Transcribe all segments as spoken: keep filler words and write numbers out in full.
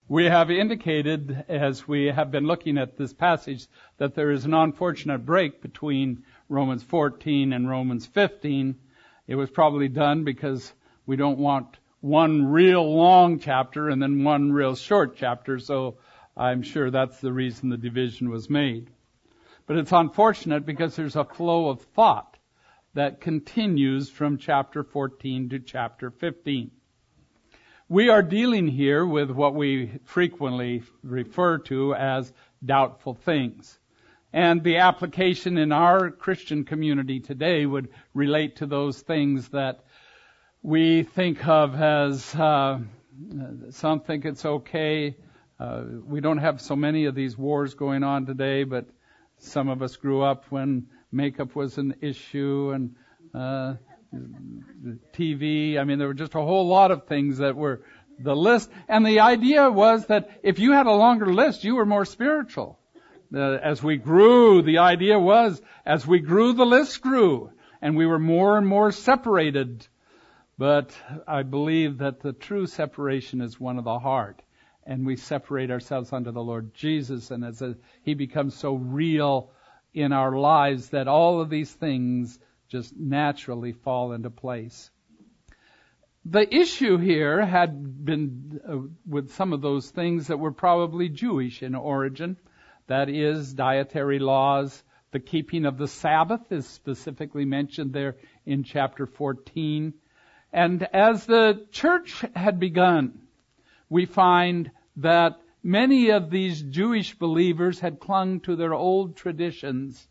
We have indicated, as we have been looking at this passage, that there is an unfortunate break between Romans fourteen and Romans fifteen. It was probably done because we don't want one real long chapter and then one real short chapter, so I'm sure that's the reason the division was made. But it's unfortunate because there's a flow of thought that continues from chapter fourteen to chapter fifteen. We are dealing here with what we frequently refer to as doubtful things. And the application in our Christian community today would relate to those things that we think of as, uh, some think it's okay. Uh, we don't have so many of these wars going on today, but some of us grew up when makeup was an issue and, uh, T V. I mean, there were just a whole lot of things that were the list. And the idea was that if you had a longer list, you were more spiritual. Uh, as we grew, the idea was, as we grew, the list grew. And we were more and more separated. But I believe that the true separation is one of the heart. And we separate ourselves unto the Lord Jesus. And as a, He becomes so real in our lives that all of these things just naturally fall into place. The issue here had been uh, with some of those things that were probably Jewish in origin. That is, dietary laws. The keeping of the Sabbath is specifically mentioned there in chapter fourteen. And as the church had begun, we find that many of these Jewish believers had clung to their old traditions.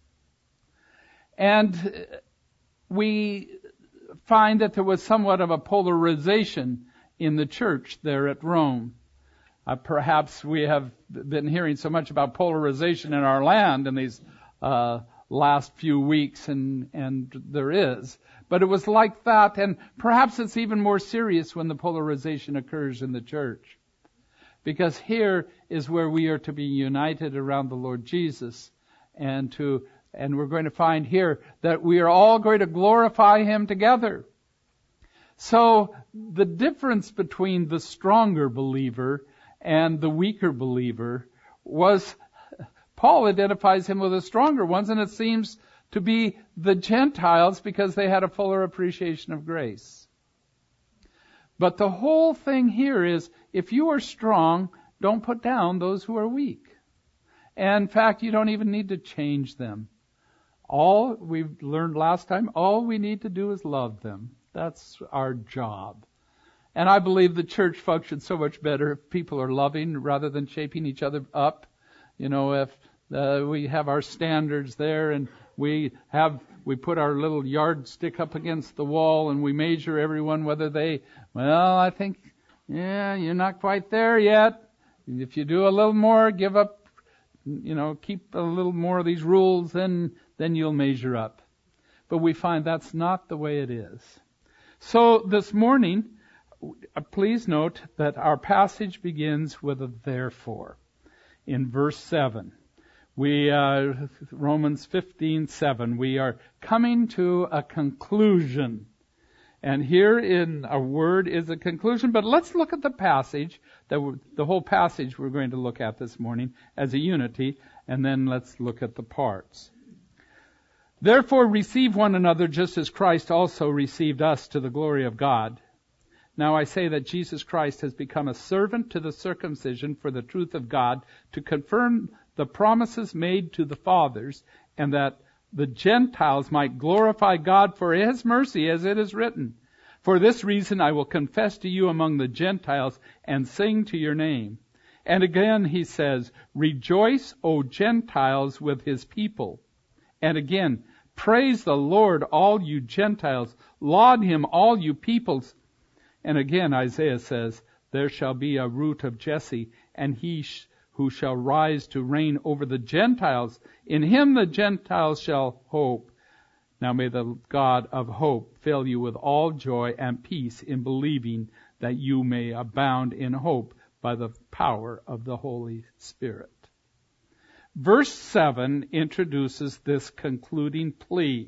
And we find that there was somewhat of a polarization in the church there at Rome. Uh, perhaps we have been hearing so much about polarization in our land in these uh, last few weeks, and, and there is. But it was like that, and perhaps it's even more serious when the polarization occurs in the church. Because here is where we are to be united around the Lord Jesus, and to And we're going to find here that we are all going to glorify Him together. So the difference between the stronger believer and the weaker believer was, Paul identifies him with the stronger ones, and it seems to be the Gentiles because they had a fuller appreciation of grace. But the whole thing here is, if you are strong, don't put down those who are weak. And in fact, you don't even need to change them. All we've learned last time, all we need to do is love them. That's our job. And I believe the church functions so much better if people are loving rather than shaping each other up. You know, if uh, we have our standards there and we have, we put our little yardstick up against the wall and we measure everyone whether they, well, I think, yeah, you're not quite there yet. If you do a little more, give up, you know, keep a little more of these rules, then then you'll measure up. But we find that's not the way it is. So this morning, please note that our passage begins with a therefore. In verse seven, we uh, Romans fifteen seven, we are coming to a conclusion. And here in a word is a conclusion. But let's look at the passage, that the whole passage we're going to look at this morning as a unity, and then let's look at the parts. Therefore receive one another just as Christ also received us to the glory of God. Now I say that Jesus Christ has become a servant to the circumcision for the truth of God, to confirm the promises made to the fathers, and that the Gentiles might glorify God for His mercy, as it is written. For this reason I will confess to you among the Gentiles and sing to your name. And again he says, rejoice, O Gentiles, with His people. And again, praise the Lord, all you Gentiles. Laud Him, all you peoples. And again, Isaiah says, there shall be a root of Jesse, and he sh- who shall rise to reign over the Gentiles. In Him the Gentiles shall hope. Now may the God of hope fill you with all joy and peace in believing, that you may abound in hope by the power of the Holy Spirit. Verse seven introduces this concluding plea.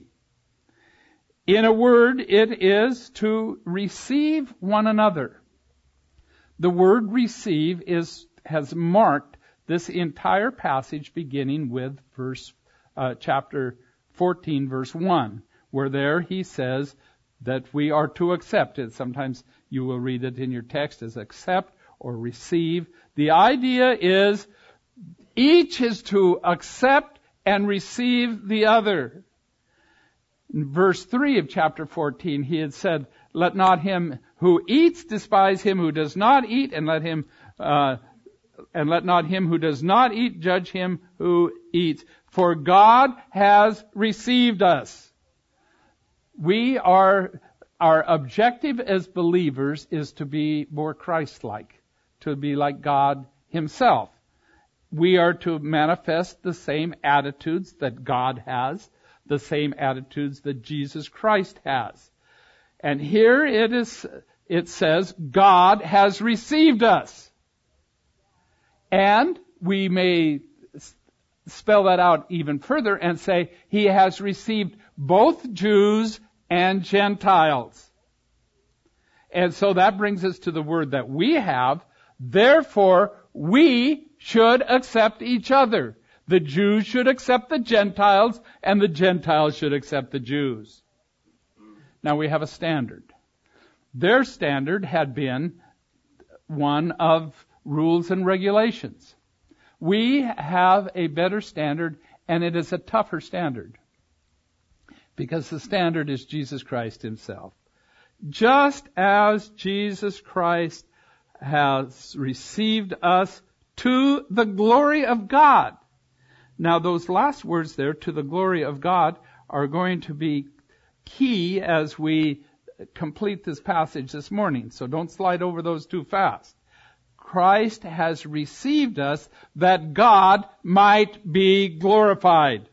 In a word, it is to receive one another. The word receive is has marked this entire passage beginning with verse uh, chapter fourteen, verse one, where there he says that we are to accept it. Sometimes you will read it in your text as accept or receive. The idea is each is to accept and receive the other. In verse three of chapter fourteen, he had said, let not him who eats despise him who does not eat, and let him, uh, and let not him who does not eat judge him who eats. For God has received us. We are, our objective as believers is to be more Christ-like, to be like God Himself. We are to manifest the same attitudes that God has, the same attitudes that Jesus Christ has. And here it is, it says, God has received us. And we may spell that out even further and say, He has received both Jews and Gentiles. And so that brings us to the word that we have. Therefore, we should accept each other. The Jews should accept the Gentiles, and the Gentiles should accept the Jews. Now we have a standard. Their standard had been one of rules and regulations. We have a better standard, and it is a tougher standard, because the standard is Jesus Christ Himself. Just as Jesus Christ has received us to the glory of God. Now those last words there, to the glory of God, are going to be key as we complete this passage this morning. So don't slide over those too fast. Christ has received us that God might be glorified.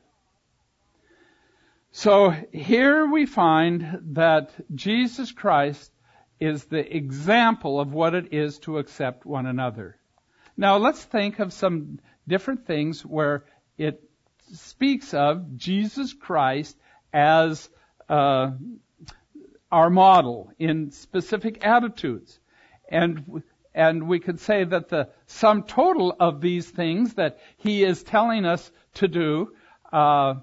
So here we find that Jesus Christ is the example of what it is to accept one another. Now let's think of some different things where it speaks of Jesus Christ as uh, our model in specific attitudes. And and we could say that the sum total of these things that He is telling us to do uh,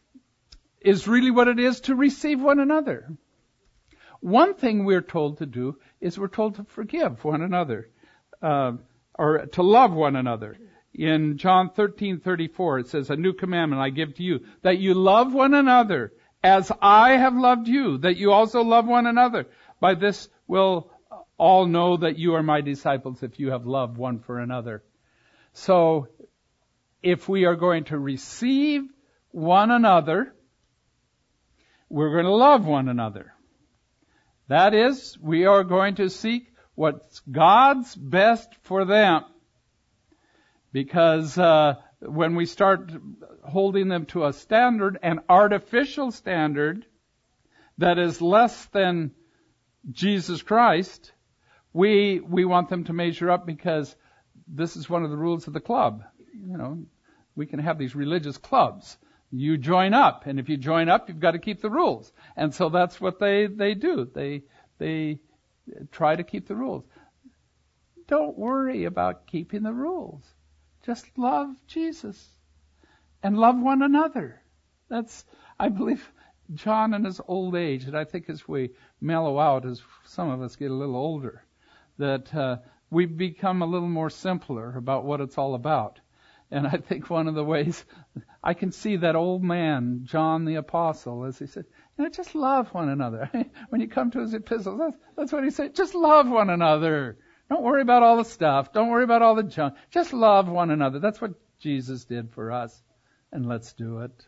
is really what it is to receive one another. One thing we're told to do is we're told to forgive one another, uh, or to love one another. In John thirteen thirty-four, it says, a new commandment I give to you, that you love one another as I have loved you, that you also love one another. By this will all know that you are my disciples, if you have love one for another. So, if we are going to receive one another, we're going to love one another. That is, we are going to seek what's God's best for them. Because uh, when we start holding them to a standard, an artificial standard that is less than Jesus Christ, we we want them to measure up, because this is one of the rules of the club. You know, we can have these religious clubs. You join up, and if you join up, you've got to keep the rules. And so that's what they, they do. They they try to keep the rules. Don't worry about keeping the rules. Just love Jesus and love one another. That's, I believe, John in his old age, and I think as we mellow out, as some of us get a little older, that uh, we become a little more simpler about what it's all about. And I think one of the ways, I can see that old man, John the Apostle, as he said, you know, just love one another. When you come to his epistles, that's, that's what he said, just love one another. Don't worry about all the stuff. Don't worry about all the junk. Just love one another. That's what Jesus did for us. And let's do it.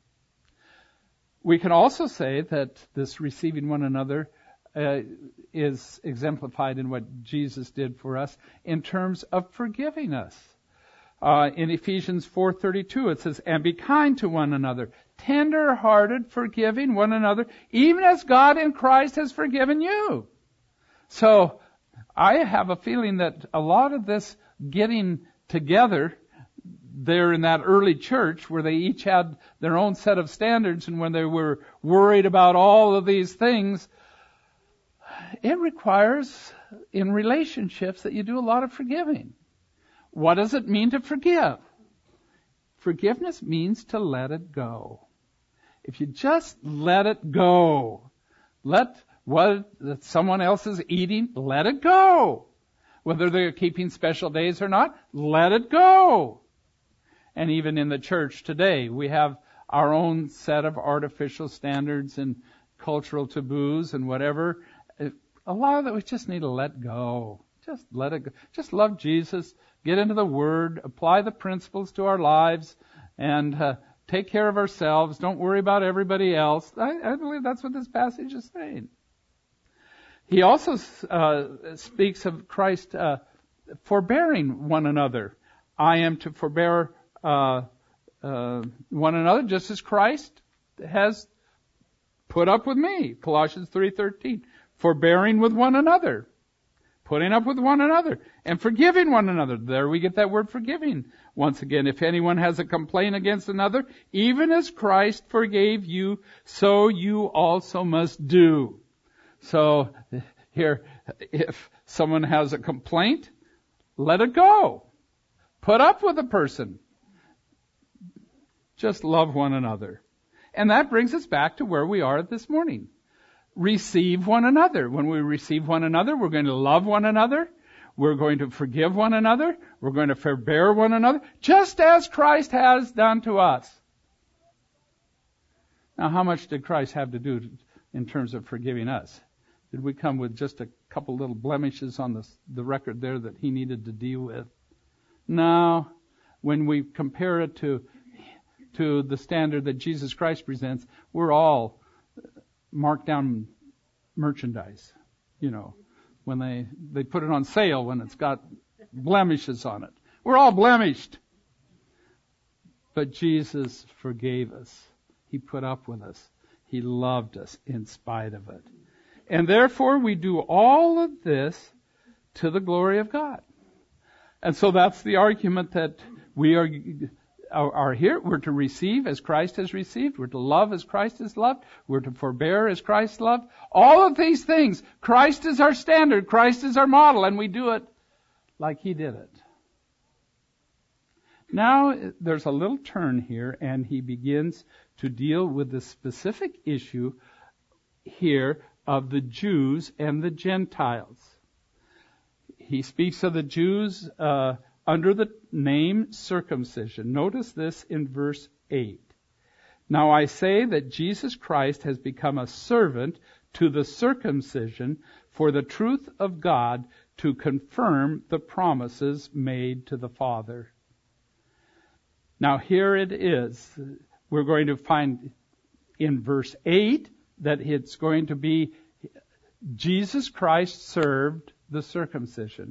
We can also say that this receiving one another uh, is exemplified in what Jesus did for us in terms of forgiving us. Uh, in Ephesians four thirty-two, it says, and be kind to one another, tender-hearted, forgiving one another, even as God in Christ has forgiven you. So, I have a feeling that a lot of this getting together there in that early church, where they each had their own set of standards, and when they were worried about all of these things, it requires in relationships that you do a lot of forgiving. What does it mean to forgive? Forgiveness means to let it go. If you just let it go, let what that someone else is eating, let it go. Whether they're keeping special days or not, let it go. And even in the church today, we have our own set of artificial standards and cultural taboos and whatever. A lot of it we just need to let go. Just let it go. Just love Jesus, get into the Word, apply the principles to our lives, and uh, take care of ourselves. Don't worry about everybody else. I, I believe that's what this passage is saying. He also uh, speaks of Christ uh, forbearing one another. I am to forbear uh, uh, one another just as Christ has put up with me. Colossians three thirteen. Forbearing with one another. Putting up with one another. And forgiving one another. There we get that word forgiving. Once again, if anyone has a complaint against another, even as Christ forgave you, so you also must do. So, here, if someone has a complaint, let it go. Put up with the person. Just love one another. And that brings us back to where we are this morning. Receive one another. When we receive one another, we're going to love one another. We're going to forgive one another. We're going to forbear one another, just as Christ has done to us. Now, how much did Christ have to do in terms of forgiving us? Did we come with just a couple little blemishes on the, the record there that he needed to deal with? No. When we compare it to, to the standard that Jesus Christ presents, we're all marked down merchandise. You know, when they, they put it on sale when it's got blemishes on it. We're all blemished. But Jesus forgave us. He put up with us. He loved us in spite of it. And therefore we do all of this to the glory of God. And so that's the argument that we are, are, are here. We're to receive as Christ has received. We're to love as Christ has loved. We're to forbear as Christ loved. All of these things, Christ is our standard. Christ is our model. And we do it like He did it. Now there's a little turn here, and He begins to deal with the specific issue here of the Jews and the Gentiles. He speaks of the Jews uh, under the name circumcision. Notice this in verse eight. Now I say that Jesus Christ has become a servant to the circumcision for the truth of God, to confirm the promises made to the Father. Now here it is. We're going to find in verse eight that it's going to be Jesus Christ served the circumcision.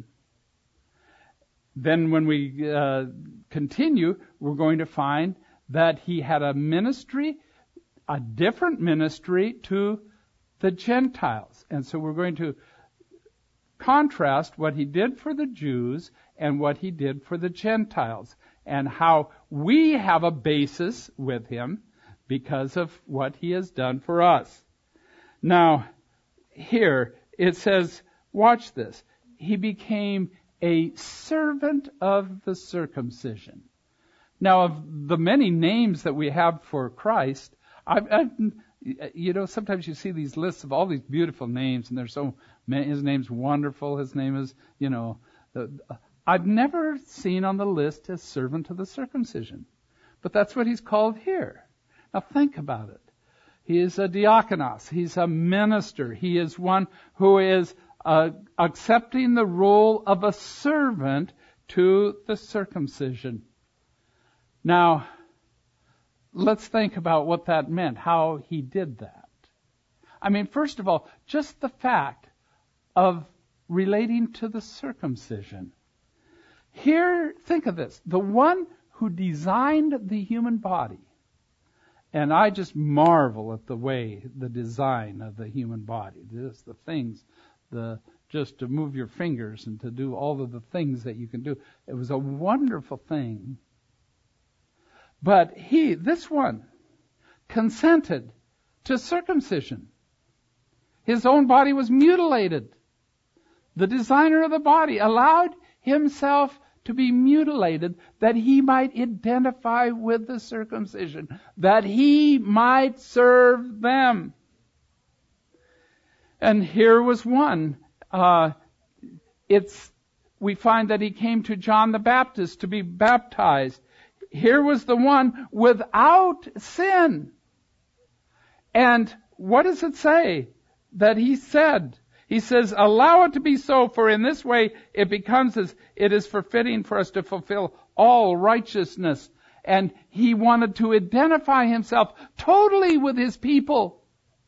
Then when we uh, continue, we're going to find that He had a ministry, a different ministry to the Gentiles. And so we're going to contrast what He did for the Jews and what He did for the Gentiles, and how we have a basis with Him because of what He has done for us. Now, here it says, watch this. He became a servant of the circumcision. Now, of the many names that we have for Christ, I've, I've, you know, sometimes you see these lists of all these beautiful names, and there's so many. His name's wonderful. His name is, you know, uh, I've never seen on the list as servant of the circumcision, but that's what He's called here. Now think about it. He is a diakonos. He's a minister. He is one who is uh, accepting the role of a servant to the circumcision. Now, let's think about what that meant, how He did that. I mean, first of all, just the fact of relating to the circumcision. Here, think of this. The one who designed the human body, and I just marvel at the way, the design of the human body. This, the things, the just to move your fingers and to do all of the things that you can do. It was a wonderful thing. But he, this one, consented to circumcision. His own body was mutilated. The designer of the body allowed Himself to be mutilated, that he might identify with the circumcision, that he might serve them. And here was one. Uh, it's we find that he came to John the Baptist to be baptized. Here was the one without sin. And what does it say that he said? He says, allow it to be so, for in this way it becomes as it is fitting for us to fulfill all righteousness. And he wanted to identify himself totally with his people.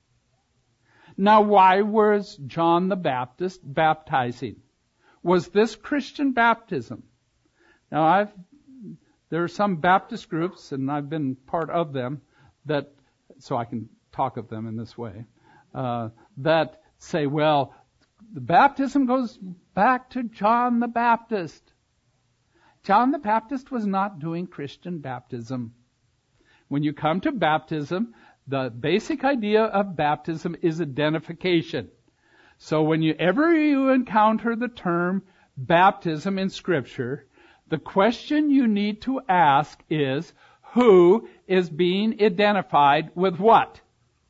Now, why was John the Baptist baptizing? Was this Christian baptism? Now, I've there are some Baptist groups, and I've been part of them, that so I can talk of them in this way, uh, that say, well, the baptism goes back to John the Baptist. John the Baptist was not doing Christian baptism. When you come to baptism, the basic idea of baptism is identification. So whenever you encounter the term baptism in Scripture, the question you need to ask is, who is being identified with what?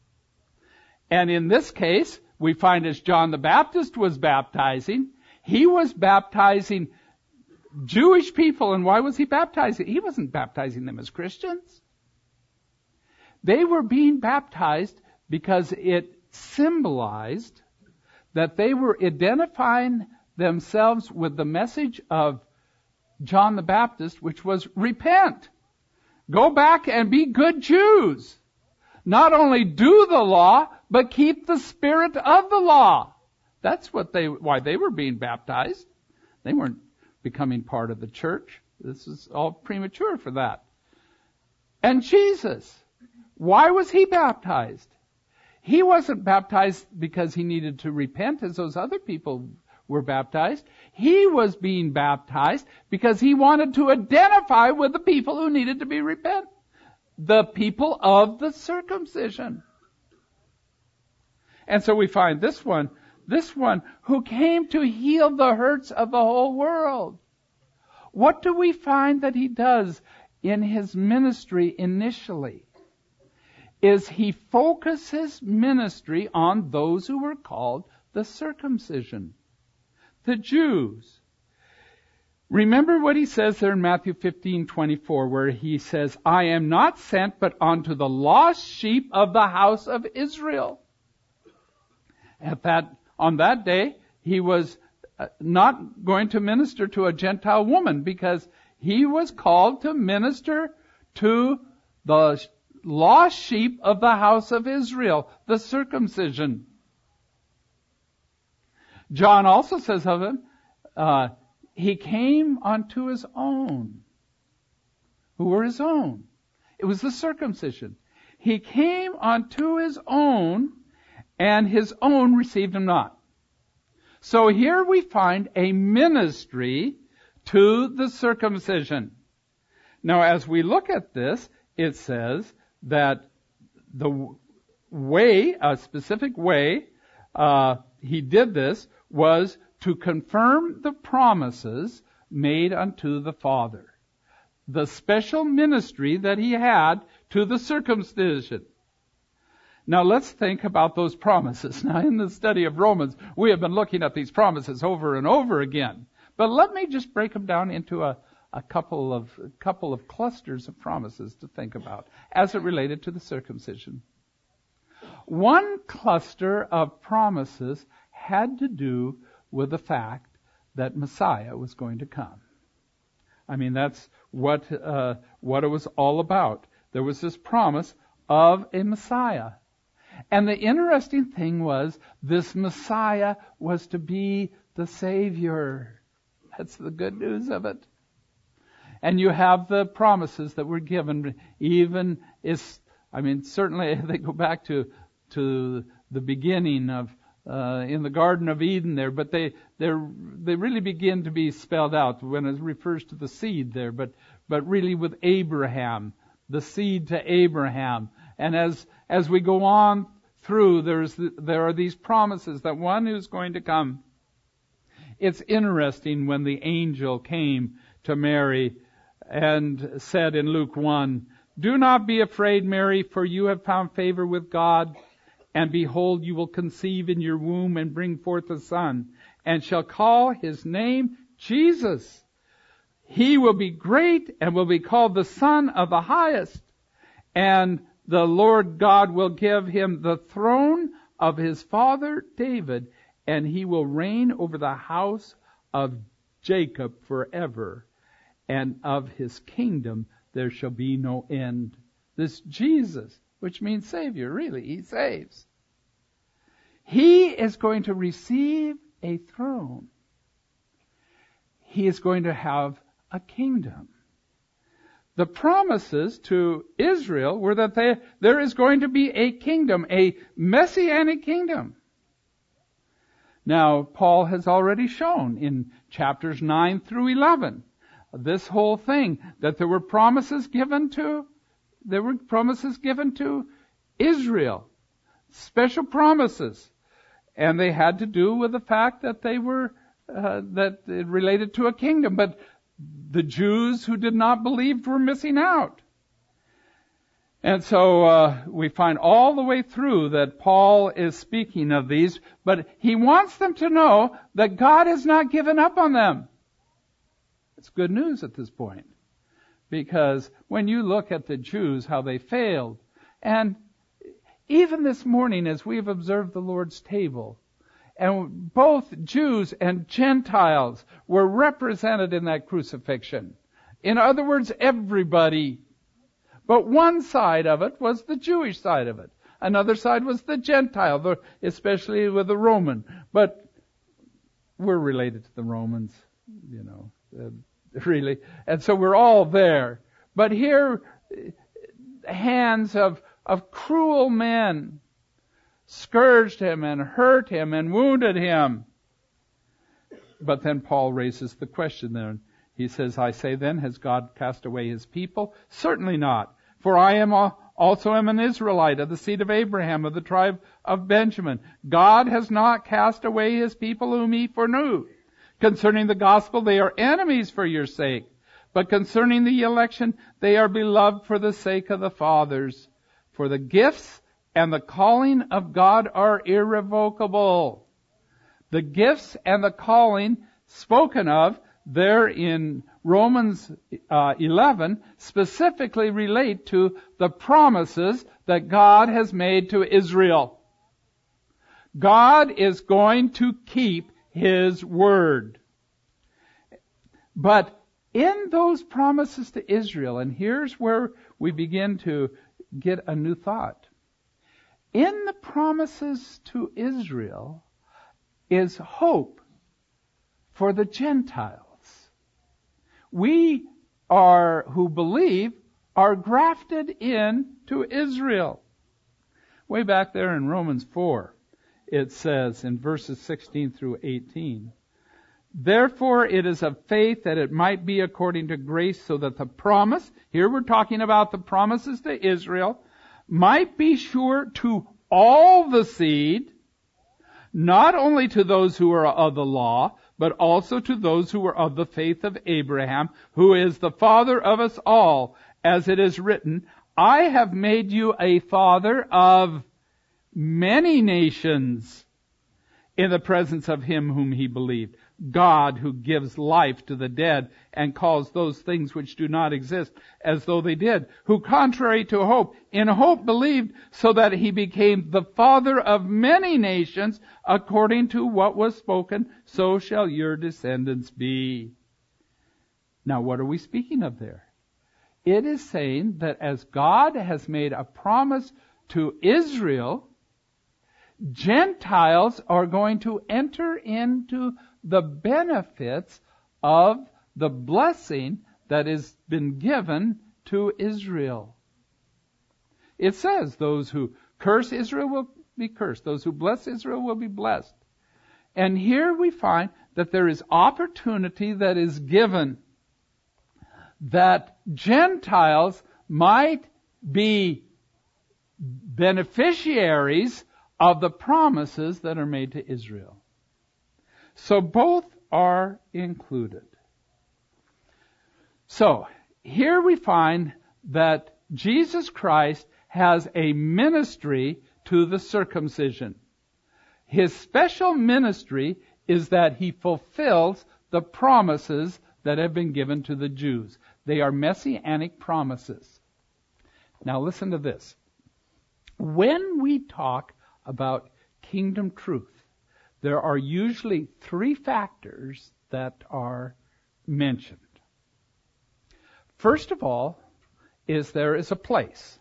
And in this case, we find as John the Baptist was baptizing, he was baptizing Jewish people. And why was he baptizing? He wasn't baptizing them as Christians. They were being baptized because it symbolized that they were identifying themselves with the message of John the Baptist, which was repent. Go back and be good Jews. Not only do the law, but keep the spirit of the law. That's what they, why they were being baptized. They weren't becoming part of the church. This is all premature for that. And Jesus, why was he baptized? He wasn't baptized because he needed to repent as those other people were baptized. He was being baptized because he wanted to identify with the people who needed to be repent. The people of the circumcision. And so we find this one, this one who came to heal the hurts of the whole world. What do we find that he does in his ministry initially? Is he focuses ministry on those who were called the circumcision, the Jews. Remember what he says there in Matthew fifteen twenty-four, where he says, I am not sent but unto the lost sheep of the house of Israel. At that, on that day, he was not going to minister to a Gentile woman because he was called to minister to the lost sheep of the house of Israel, the circumcision. John also says of him, uh, he came unto his own. Who were his own? It was the circumcision. He came unto his own, and his own received him not. So here we find a ministry to the circumcision. Now, as we look at this, it says that the way, a specific way, uh, he did this was to confirm the promises made unto the Father. The special ministry that he had to the circumcision. Now let's think about those promises. Now in the study of Romans, we have been looking at these promises over and over again. But let me just break them down into a, a couple of a couple of clusters of promises to think about as it related to the circumcision. One cluster of promises had to do with the fact that Messiah was going to come. I mean, that's what uh, what it was all about. There was this promise of a Messiah. And the interesting thing was, this Messiah was to be the Savior. That's the good news of it. And you have the promises that were given, even is, I mean, certainly they go back to to the beginning of uh, in the Garden of Eden there, but they they they really begin to be spelled out when it refers to the seed there, but but really with Abraham, the seed to Abraham. And as as we go on through, there's there are these promises that one who's going to come. It's interesting when the angel came to Mary and said in Luke one, "Do not be afraid, Mary, for you have found favor with God. And behold, you will conceive in your womb and bring forth a son, and shall call his name Jesus. He will be great and will be called the Son of the Highest. And the Lord God will give him the throne of his father David, and he will reign over the house of Jacob forever. And of his kingdom there shall be no end." This Jesus, which means Savior, really, he saves. He is going to receive a throne. He is going to have a kingdom. The promises to Israel were that they, there is going to be a kingdom, a messianic kingdom. Now, Paul has already shown in chapters nine through eleven, this whole thing, that there were promises given to, there were promises given to Israel. Special promises. And they had to do with the fact that they were, uh, that it related to a kingdom. But the Jews who did not believe were missing out. And so uh, we find all the way through that Paul is speaking of these, but he wants them to know that God has not given up on them. It's good news at this point. Because when you look at the Jews, how they failed, and even this morning as we've observed the Lord's table, and both Jews and Gentiles were represented in that crucifixion. In other words, everybody. But one side of it was the Jewish side of it. Another side was the Gentile, especially with the Roman. But we're related to the Romans, you know, uh, really. And so we're all there. But here, hands of, of cruel men scourged him and hurt him and wounded him. But then Paul raises the question there. He says, "I say then, has God cast away his people? Certainly not. For I am a, also am an Israelite of the seed of Abraham, of the tribe of Benjamin. God has not cast away his people whom he foreknew. Concerning the gospel, they are enemies for your sake. But concerning the election, they are beloved for the sake of the fathers. For the gifts and the calling of God are irrevocable." The gifts and the calling spoken of there in Romans uh, eleven specifically relate to the promises that God has made to Israel. God is going to keep his word. But in those promises to Israel, and here's where we begin to get a new thought. In the promises to Israel is hope for the Gentiles. We are, who believe, are grafted in to Israel. Way back there in Romans four, it says in verses sixteen through eighteen, "Therefore it is of faith that it might be according to grace, so that the promise," here we're talking about the promises to Israel, "might be sure to all the seed, not only to those who are of the law, but also to those who are of the faith of Abraham, who is the father of us all, as it is written, I have made you a father of many nations in the presence of him whom he believed. God who gives life to the dead and calls those things which do not exist as though they did, who contrary to hope, in hope believed, so that he became the father of many nations, according to what was spoken, so shall your descendants be." Now what are we speaking of there? It is saying that as God has made a promise to Israel, Gentiles are going to enter into the benefits of the blessing that has been given to Israel. It says those who curse Israel will be cursed. Those who bless Israel will be blessed. And here we find that there is opportunity that is given that Gentiles might be beneficiaries of the promises that are made to Israel. So both are included. So, here we find that Jesus Christ has a ministry to the circumcision. His special ministry is that he fulfills the promises that have been given to the Jews. They are messianic promises. Now listen to this. When we talk about kingdom truth, there are usually three factors that are mentioned. First of all, is there is a place.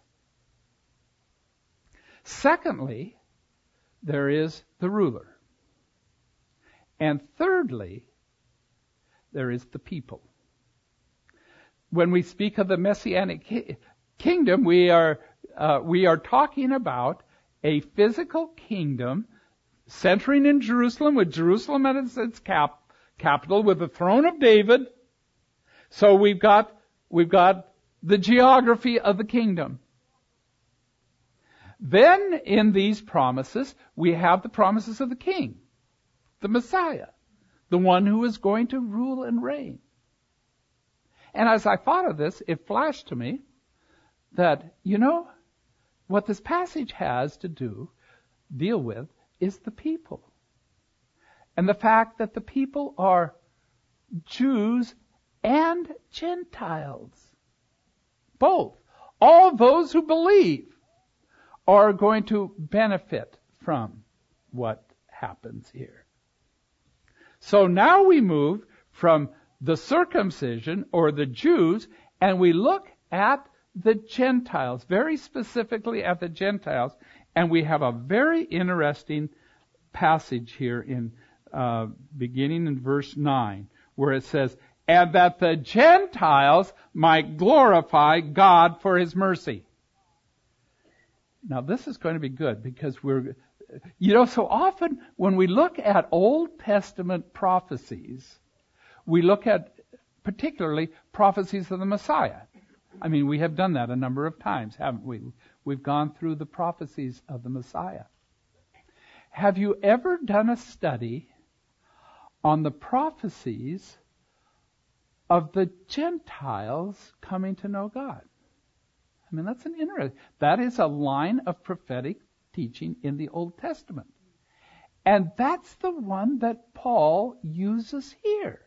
Secondly, there is the ruler. And thirdly, there is the people. When we speak of the Messianic ki- kingdom, we are uh, we are talking about a physical kingdom centering in Jerusalem, with Jerusalem as its cap, capital, with the throne of David. So we've got we've got the geography of the kingdom. Then in these promises, we have the promises of the King, the Messiah, the one who is going to rule and reign. And as I thought of this, it flashed to me that, you know, what this passage has to do, deal with, is the people. And the fact that the people are Jews and Gentiles. Both. All those who believe are going to benefit from what happens here. So now we move from the circumcision, or the Jews, and we look at the Gentiles, very specifically at the Gentiles, and we have a very interesting passage here in uh, beginning in verse nine, where it says, "And that the Gentiles might glorify God for His mercy." Now this is going to be good, because we're, you know, so often when we look at Old Testament prophecies, we look at particularly prophecies of the Messiah. I mean, we have done that a number of times, haven't we? We've gone through the prophecies of the Messiah. Have you ever done a study on the prophecies of the Gentiles coming to know God? I mean, that's an interesting, that is a line of prophetic teaching in the Old Testament. And that's the one that Paul uses here.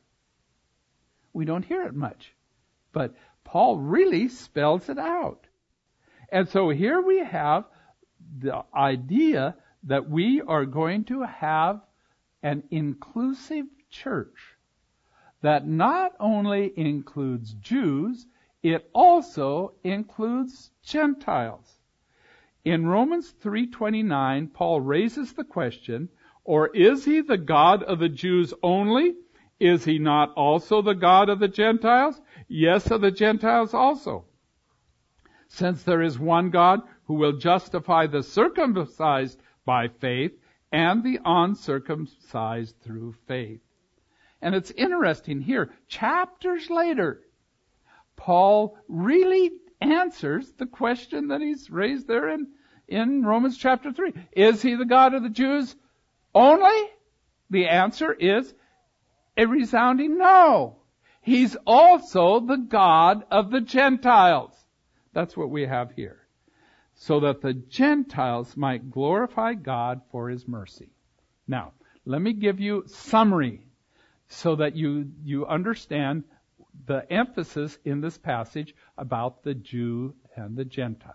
We don't hear it much, but Paul really spells it out. And so here we have the idea that we are going to have an inclusive church that not only includes Jews, it also includes Gentiles. In Romans three twenty-nine, Paul raises the question, or is he the God of the Jews only? Is he not also the God of the Gentiles? Yes, of the Gentiles also. Since there is one God who will justify the circumcised by faith and the uncircumcised through faith. And it's interesting here, chapters later, Paul really answers the question that he's raised there in, in Romans chapter three. Is he the God of the Jews only? The answer is a resounding no. He's also the God of the Gentiles. That's what we have here. So that the Gentiles might glorify God for His mercy. Now, let me give you a summary so that you, you understand the emphasis in this passage about the Jew and the Gentile.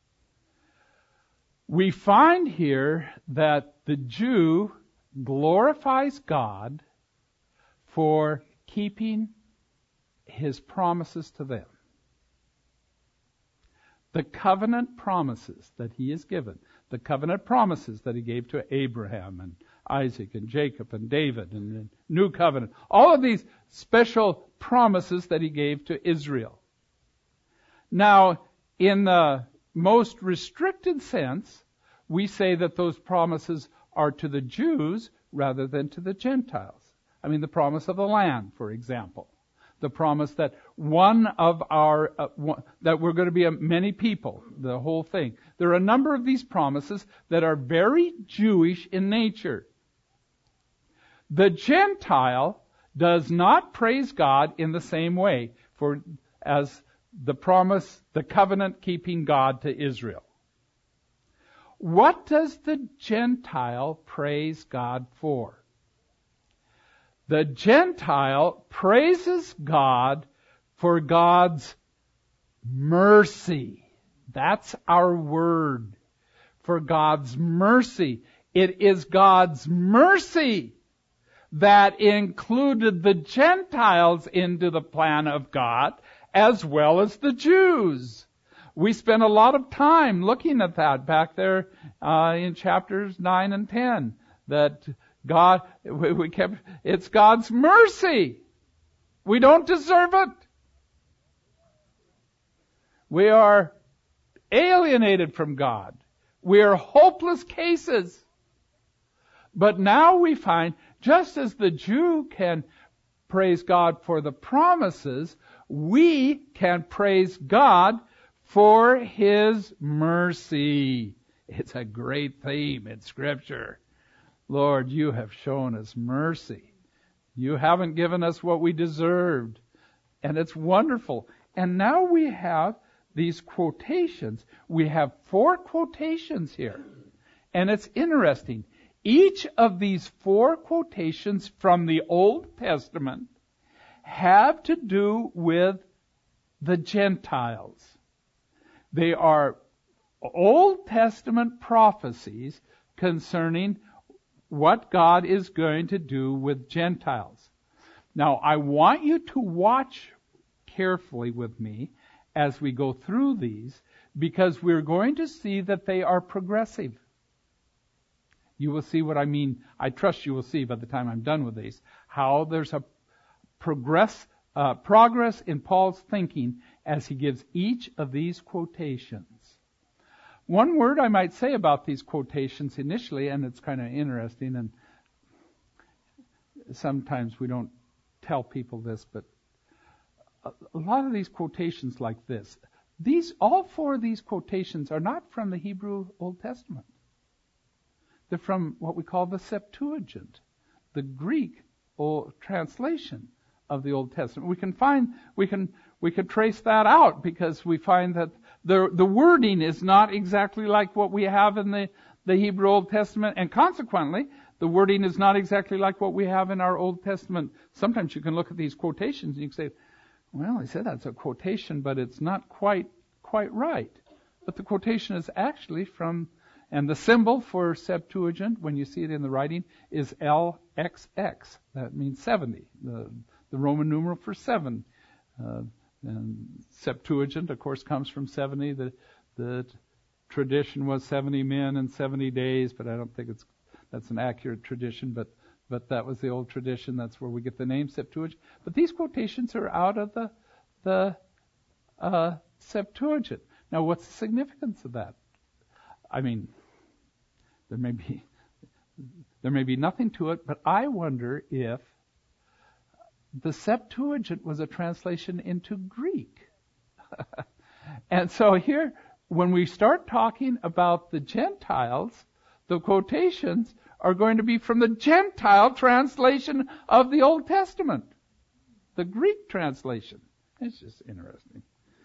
We find here that the Jew glorifies God for keeping His promises to them. The covenant promises that He has given, the covenant promises that He gave to Abraham and Isaac and Jacob and David and the New Covenant, all of these special promises that He gave to Israel. Now, in the most restricted sense, we say that those promises are to the Jews rather than to the Gentiles. I mean, the promise of the land, for example. The promise that one of our, uh, one, that we're going to be a many people, the whole thing. There are a number of these promises that are very Jewish in nature. The Gentile does not praise God in the same way. for as the promise, the covenant-keeping God to Israel. What does the Gentile praise God for? The Gentile praises God for God's mercy. That's our word. For God's mercy. It is God's mercy that included the Gentiles into the plan of God, as well as the Jews. We spent a lot of time looking at that back there uh, in chapters nine and ten. That God, we, we kept, it's God's mercy. We don't deserve it. We are alienated from God. We are hopeless cases. But now we find, just as the Jew can praise God for the promises, we can praise God for His mercy. It's a great theme in Scripture. Lord, you have shown us mercy. You haven't given us what we deserved. And it's wonderful. And now we have these quotations. We have four quotations here. And it's interesting. Each of these four quotations from the Old Testament have to do with the Gentiles. They are Old Testament prophecies concerning what God is going to do with Gentiles. Now, I want you to watch carefully with me as we go through these, because we're going to see that they are progressive. You will see what I mean. I trust you will see by the time I'm done with these, how there's a progress, uh, progress in Paul's thinking as he gives each of these quotations. One word I might say about these quotations initially, and it's kind of interesting, and sometimes we don't tell people this, but a, a lot of these quotations like this, these, all four of these quotations are not from the Hebrew Old Testament. They're from what we call the Septuagint, the Greek old translation of the Old Testament. We can find, we can, we can trace that out because we find that the the wording is not exactly like what we have in the, the Hebrew Old Testament, and consequently, the wording is not exactly like what we have in our Old Testament. Sometimes you can look at these quotations and you can say, well, he said that's a quotation, but it's not quite quite right. But the quotation is actually from, and the symbol for Septuagint, when you see it in the writing, is L X X. That means seventy, the, the Roman numeral for seven. Uh, and Septuagint, of course, comes from seventy. The, the tradition was seventy men and seventy days, but I don't think it's that's an accurate tradition. But but that was the old tradition. That's where we get the name Septuagint. But these quotations are out of the the uh, Septuagint. Now, what's the significance of that? I mean, there may be there may be nothing to it, but I wonder if the Septuagint was a translation into Greek. And so here, when we start talking about the Gentiles, the quotations are going to be from the Gentile translation of the Old Testament, the Greek translation. It's just interesting.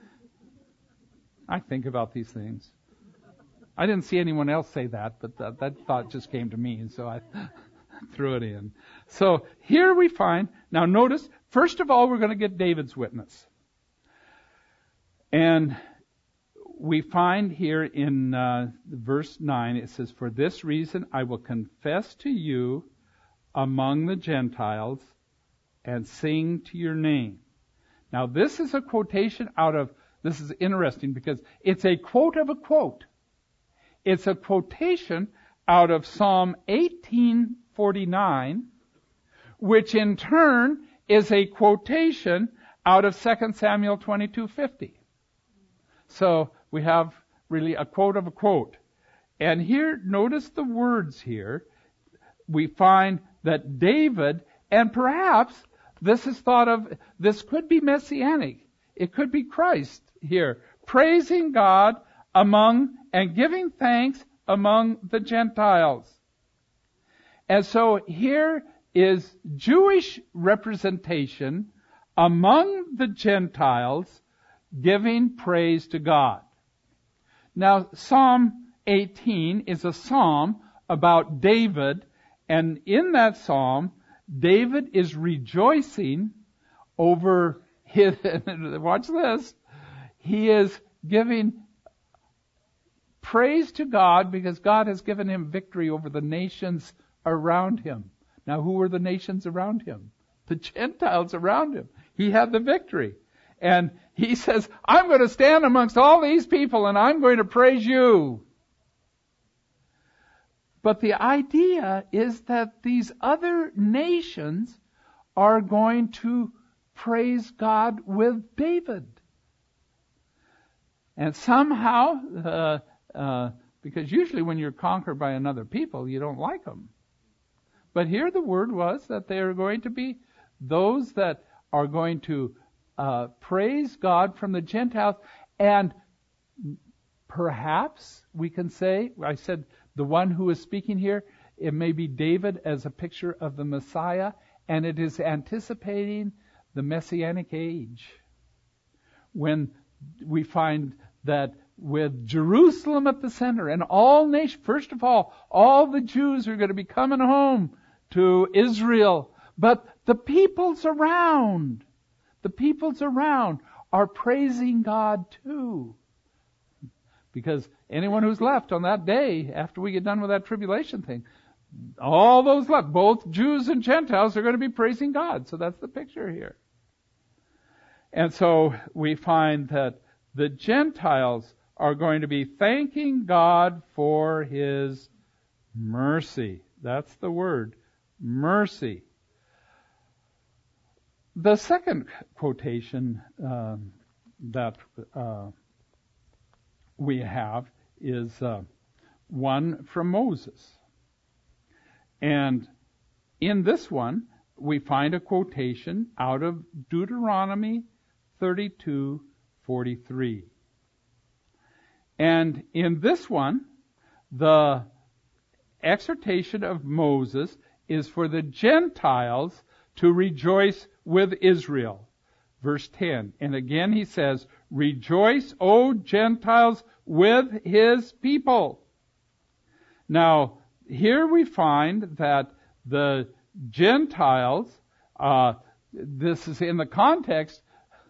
I think about these things. I didn't see anyone else say that, but that, that thought just came to me, and so I threw it in. So here we find, now notice, first of all, we're going to get David's witness. And we find here in uh, verse nine, it says, "For this reason I will confess to you among the Gentiles and sing to your name." Now this is a quotation out of, this is interesting because it's a quote of a quote. It's a quotation out of Psalm eighteen forty-nine, which in turn is a quotation out of Second Samuel twenty-two fifty. So we have really a quote of a quote. And here, notice the words here. We find that David, and perhaps this is thought of, this could be messianic. It could be Christ here, praising God among and giving thanks among the Gentiles. And so here is Jewish representation among the Gentiles, giving praise to God. Now, Psalm eighteen is a psalm about David, and in that psalm, David is rejoicing over his, watch this, he is giving praise to God because God has given him victory over the nations around him. Now, who were the nations around him? The Gentiles around him. He had the victory. And he says, I'm going to stand amongst all these people and I'm going to praise you. But the idea is that these other nations are going to praise God with David. And somehow, uh, uh, because usually when you're conquered by another people, you don't like them. But here the word was that they are going to be those that are going to uh, praise God from the Gentiles. And perhaps we can say, I said the one who is speaking here, it may be David as a picture of the Messiah, and it is anticipating the Messianic age, when we find that with Jerusalem at the center and all nations, first of all, all the Jews are going to be coming home to Israel, but the peoples around, the peoples around are praising God too. Because anyone who's left on that day, after we get done with that tribulation thing, all those left, both Jews and Gentiles, are going to be praising God. So that's the picture here. And so we find that the Gentiles are going to be thanking God for His mercy. That's the word, mercy. The second quotation um, that uh, we have is uh, one from Moses. And in this one, we find a quotation out of Deuteronomy thirty-two forty-three. And in this one, the exhortation of Moses is for the Gentiles to rejoice with Israel. Verse ten. And again he says, "Rejoice, O Gentiles, with his people." Now, here we find that the Gentiles, uh, this is in the context,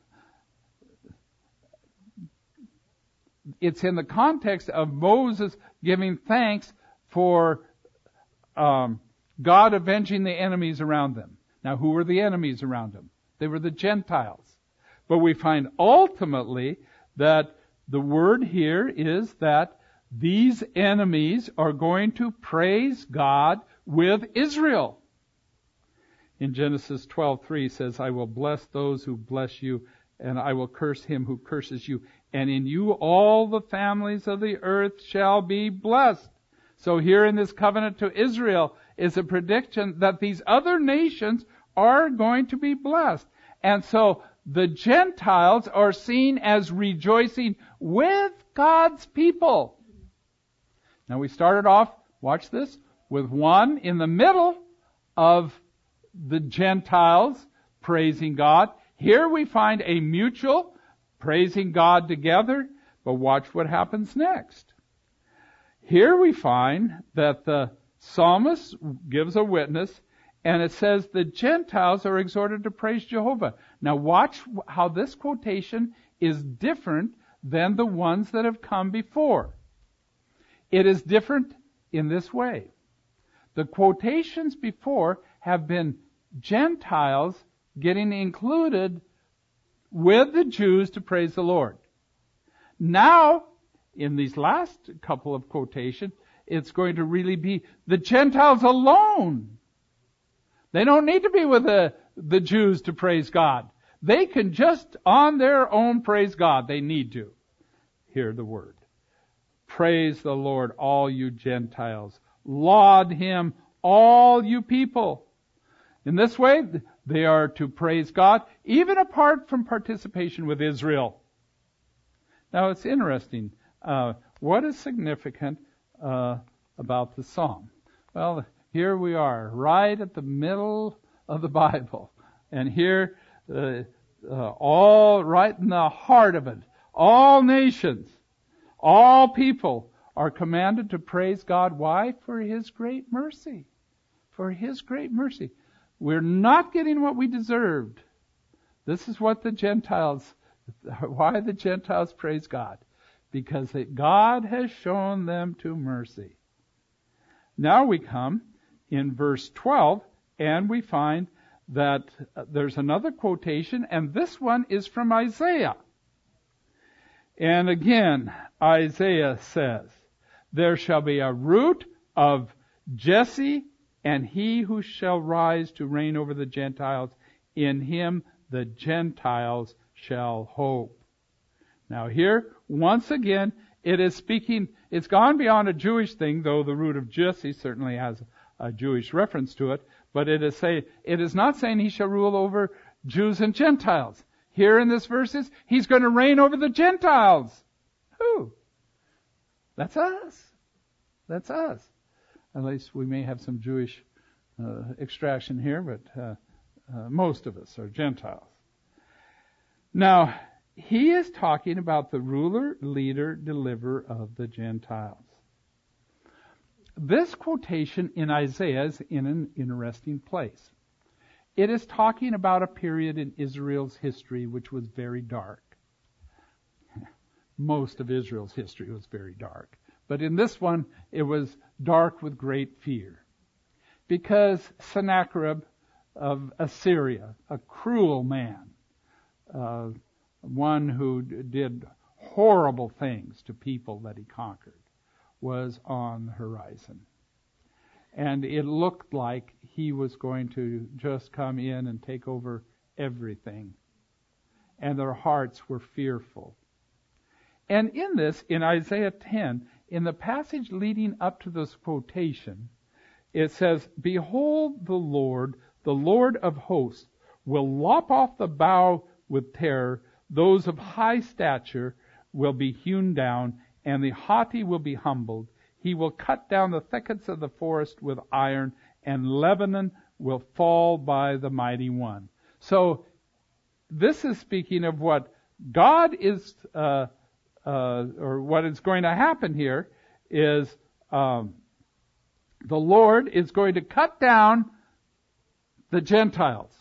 it's in the context of Moses giving thanks for um, God avenging the enemies around them. Now, who were the enemies around them? They were the Gentiles. But we find ultimately that the word here is that these enemies are going to praise God with Israel. In Genesis twelve three says, "I will bless those who bless you, and I will curse him who curses you. And in you all the families of the earth shall be blessed." So here in this covenant to Israel is a prediction that these other nations are going to be blessed. And so the Gentiles are seen as rejoicing with God's people. Now we started off, watch this, with one in the middle of the Gentiles praising God. Here we find a mutual praising God together, but watch what happens next. Here we find that the psalmist gives a witness, and it says the Gentiles are exhorted to praise Jehovah. Now watch how this quotation is different than the ones that have come before. It is different in this way. The quotations before have been Gentiles getting included with the Jews to praise the Lord. Now, in these last couple of quotations, it's going to really be the Gentiles alone. They don't need to be with the, the Jews to praise God. They can just on their own praise God. They need to. Hear the word. Praise the Lord, all you Gentiles. Laud Him, all you people. In this way, they are to praise God, even apart from participation with Israel. Now, it's interesting. Uh, what is significant uh, about the psalm? Well, here we are, right at the middle of the Bible. And here, uh, uh, all right in the heart of it. All nations, all people are commanded to praise God. Why? For His great mercy. For His great mercy. We're not getting what we deserved. This is what the Gentiles, why the Gentiles praise God. Because that God has shown them to mercy. Now we come in verse twelve, and we find that there's another quotation, and this one is from Isaiah. And again, Isaiah says, there shall be a root of Jesse, and he who shall rise to reign over the Gentiles, in him the Gentiles shall hope. Now here, once again, it is speaking, it's gone beyond a Jewish thing, though the root of Jesse certainly has a Jewish reference to it, but it is say, it is not saying he shall rule over Jews and Gentiles. Here in this verses, he's going to reign over the Gentiles. Who? That's us. That's us. At least we may have some Jewish uh, extraction here, but uh, uh, most of us are Gentiles. Now, he is talking about the ruler, leader, deliverer of the Gentiles. This quotation in Isaiah is in an interesting place. It is talking about a period in Israel's history which was very dark. Most of Israel's history was very dark. But in this one, it was dark with great fear. Because Sennacherib of Assyria, a cruel man, uh, one who did horrible things to people that he conquered, was on the horizon. And it looked like he was going to just come in and take over everything. And their hearts were fearful. And in this, in Isaiah ten, in the passage leading up to this quotation, it says, behold the Lord, the Lord of hosts, will lop off the bough with terror. Those of high stature will be hewn down, and the haughty will be humbled. He will cut down the thickets of the forest with iron, and Lebanon will fall by the mighty one. So, this is speaking of what God is, uh, uh, or what is going to happen here is, um, the Lord is going to cut down the Gentiles.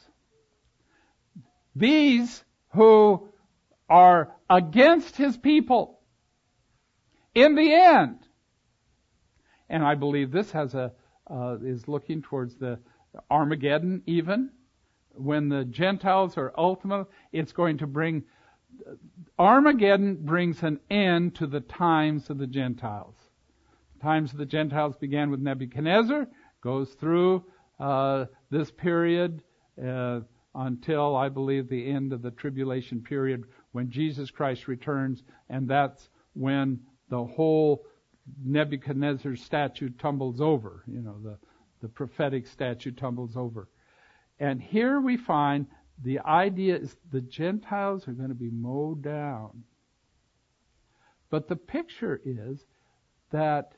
These who are against His people. In the end. And I believe this has a uh, is looking towards the Armageddon even. When the Gentiles are ultimate, it's going to bring, Armageddon brings an end to the times of the Gentiles. The times of the Gentiles began with Nebuchadnezzar, goes through uh, this period uh, until, I believe, the end of the tribulation period when Jesus Christ returns, and that's when the whole Nebuchadnezzar's statue tumbles over. You know, the, the prophetic statue tumbles over. And here we find the idea is the Gentiles are going to be mowed down. But the picture is that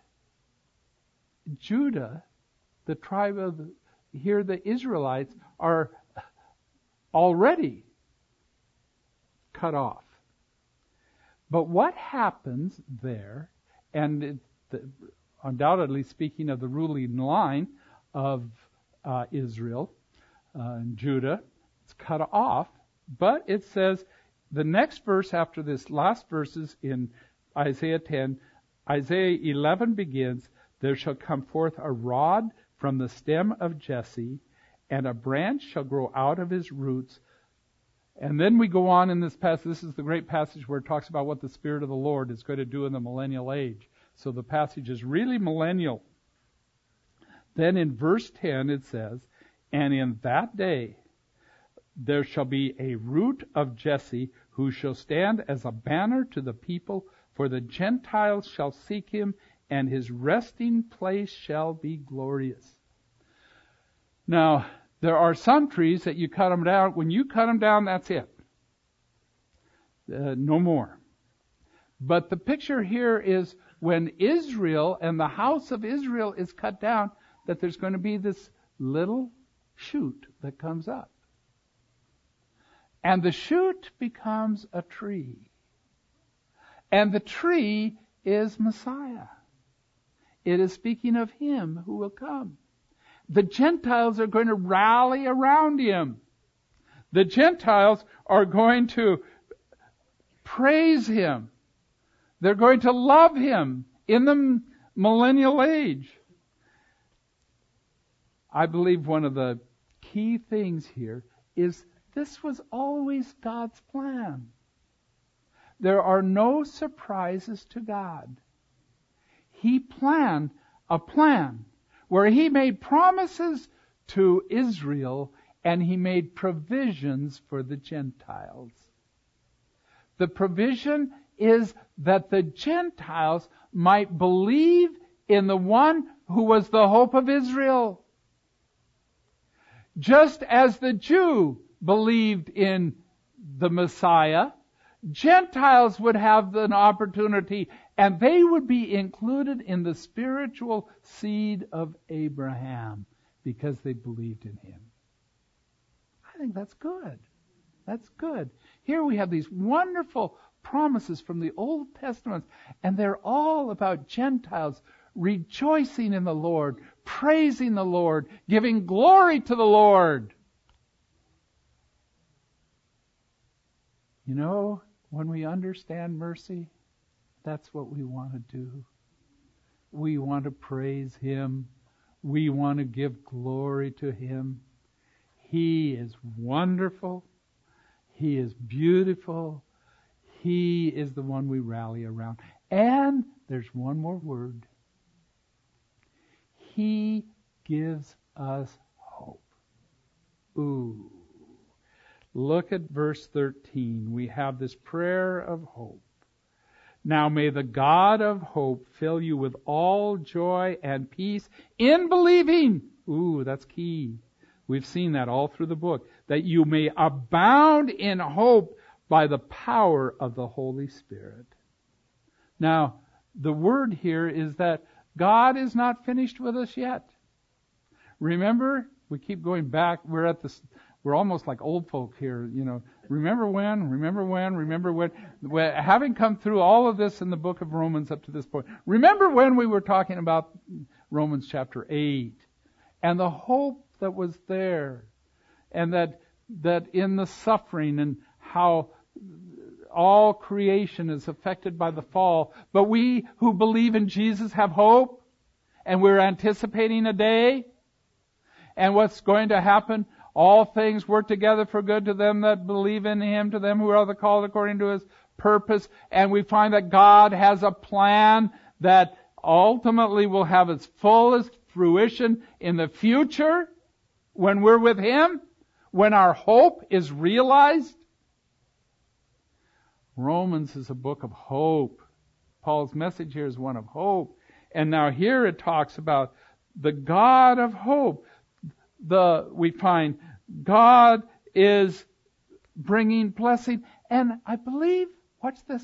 Judah, the tribe of, the, here the Israelites, are already cut off. But what happens there, and it, the, undoubtedly speaking of the ruling line of uh, Israel uh, and Judah, it's cut off, but it says, the next verse after this last verses in Isaiah ten, Isaiah eleven begins, there shall come forth a rod from the stem of Jesse, and a branch shall grow out of his roots. And then we go on in this passage. This is the great passage where it talks about what the Spirit of the Lord is going to do in the millennial age. So the passage is really millennial. Then in verse ten it says, and in that day there shall be a root of Jesse, who shall stand as a banner to the people, for the Gentiles shall seek him, and his resting place shall be glorious. Now, there are some trees that you cut them down. When you cut them down, that's it. Uh, no more. But the picture here is when Israel and the house of Israel is cut down, that there's going to be this little shoot that comes up. And the shoot becomes a tree. And the tree is Messiah. It is speaking of Him who will come. The Gentiles are going to rally around Him. The Gentiles are going to praise Him. They're going to love Him in the millennial age. I believe one of the key things here is this was always God's plan. There are no surprises to God. He planned a plan where He made promises to Israel and He made provisions for the Gentiles. The provision is that the Gentiles might believe in the one who was the hope of Israel. Just as the Jew believed in the Messiah, Gentiles would have an opportunity, and they would be included in the spiritual seed of Abraham because they believed in Him. I think that's good. That's good. Here we have these wonderful promises from the Old Testament, and they're all about Gentiles rejoicing in the Lord, praising the Lord, giving glory to the Lord. You know, when we understand mercy, that's what we want to do. We want to praise Him. We want to give glory to Him. He is wonderful. He is beautiful. He is the one we rally around. And there's one more word. He gives us hope. Ooh. Look at verse thirteen. We have this prayer of hope. Now may the God of hope fill you with all joy and peace in believing. Ooh, that's key. We've seen that all through the book. That you may abound in hope by the power of the Holy Spirit. Now, the word here is that God is not finished with us yet. Remember, we keep going back. We're at this. We're almost like old folk here, you know. Remember when? Remember when? Remember when? Having come through all of this in the book of Romans up to this point, remember when we were talking about Romans chapter eight and the hope that was there, and that that in the suffering and how all creation is affected by the fall, but we who believe in Jesus have hope, and we're anticipating a day, and what's going to happen. All things work together for good to them that believe in Him, to them who are the called according to His purpose. And we find that God has a plan that ultimately will have its fullest fruition in the future when we're with Him, when our hope is realized. Romans is a book of hope. Paul's message here is one of hope. And now here it talks about the God of hope. The, we find God is bringing blessing. And I believe, watch this,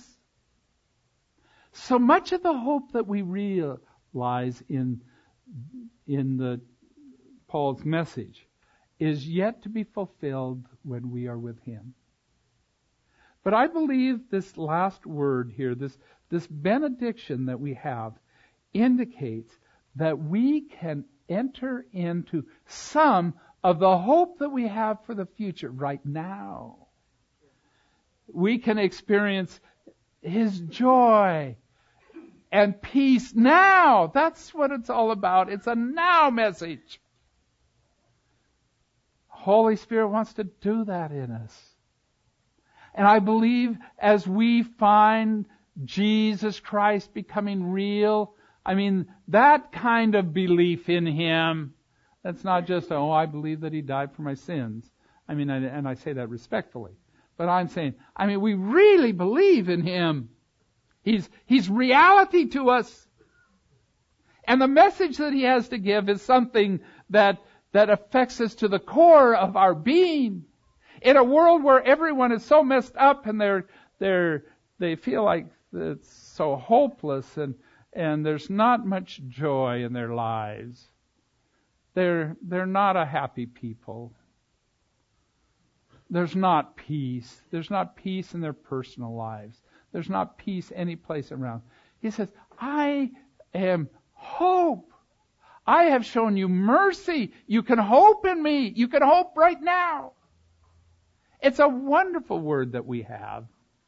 so much of the hope that we realize in, in the, Paul's message is yet to be fulfilled when we are with Him. But I believe this last word here, this, this benediction that we have, indicates that we can enter into some of the hope that we have for the future right now. We can experience His joy and peace now. That's what it's all about. It's a now message. Holy Spirit wants to do that in us. And I believe as we find Jesus Christ becoming real, I mean, that kind of belief in Him, that's not just, oh, I believe that He died for my sins. I mean, and I say that respectfully. But I'm saying, I mean, we really believe in Him. He's, He's reality to us. And the message that He has to give is something that, that affects us to the core of our being. In a world where everyone is so messed up and they're, they're, they feel like it's so hopeless and And there's not much joy in their lives. They're, they're not a happy people. there's not peace. There's not peace in their personal lives. There's not peace any place around. He says, I am hope. I have shown you mercy. You can hope in me. You can hope right now. It's a wonderful word that we have.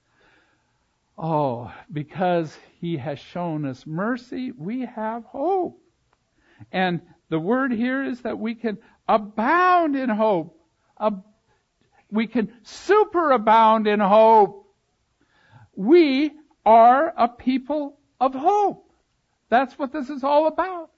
Oh, because He has shown us mercy, we have hope. And the word here is that we can abound in hope. Ab- we can superabound in hope. We are a people of hope. That's what this is all about.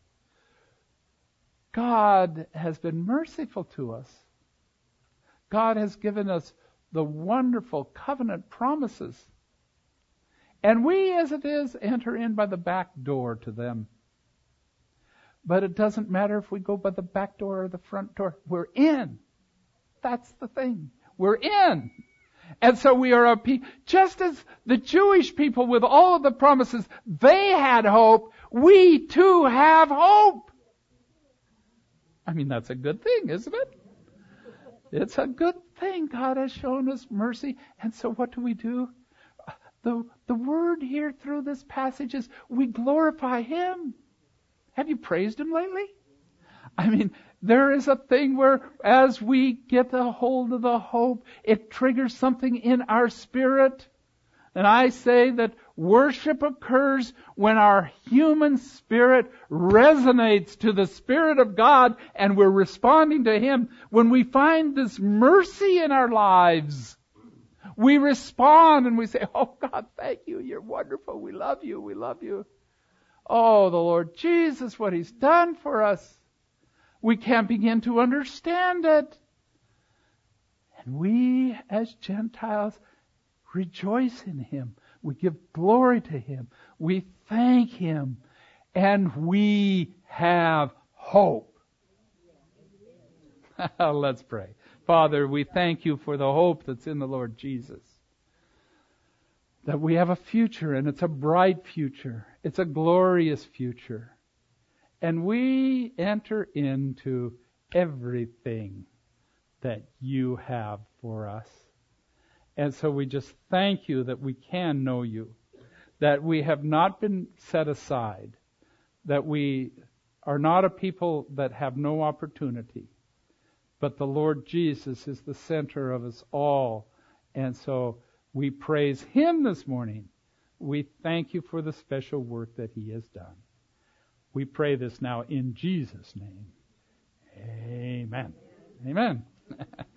God has been merciful to us. God has given us the wonderful covenant promises. And we, as it is, enter in by the back door to them. But it doesn't matter if we go by the back door or the front door. We're in. That's the thing. We're in. And so we are a people, just as the Jewish people with all of the promises, they had hope, we too have hope. I mean, that's a good thing, isn't it? It's a good thing. God has shown us mercy. And so what do we do? The, the word here through this passage is we glorify Him. Have you praised Him lately? I mean, there is a thing where as we get a hold of the hope, it triggers something in our spirit. And I say that worship occurs when our human spirit resonates to the Spirit of God and we're responding to Him. When we find this mercy in our lives, we respond and we say, oh God, thank you. You're wonderful. We love you. We love you. Oh, the Lord Jesus, what He's done for us. We can't begin to understand it. And we, as Gentiles, rejoice in Him. We give glory to Him. We thank Him. And we have hope. Let's pray. Father, we thank You for the hope that's in the Lord Jesus. That we have a future, and it's a bright future. It's a glorious future. And we enter into everything that You have for us. And so we just thank You that we can know You, that we have not been set aside, that we are not a people that have no opportunity, but the Lord Jesus is the center of us all. And so we praise Him this morning. We thank You for the special work that He has done. We pray this now in Jesus' name. Amen. Amen.